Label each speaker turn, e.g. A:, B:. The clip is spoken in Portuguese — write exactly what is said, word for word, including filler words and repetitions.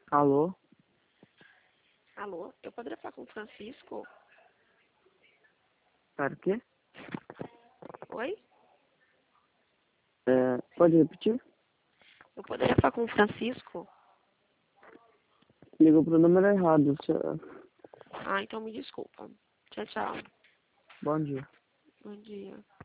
A: Alô?
B: Alô, eu poderia falar com o Francisco?
A: Para o quê?
B: Oi?
A: É, pode repetir?
B: Eu poderia falar com o Francisco?
A: Ligou pro número errado. Seu-
B: Ah, então me desculpa. Tchau, tchau.
A: Bom dia.
B: Bom dia.